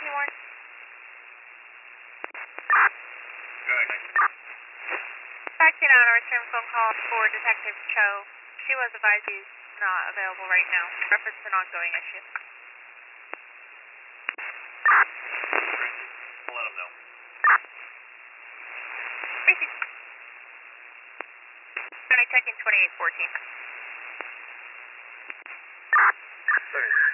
Warren. Good. Backing out our return phone call for Detective Cho. She was advised he's not available right now. Reference an ongoing issue. Let him know. Tracy. County Tech in 2814. Sorry.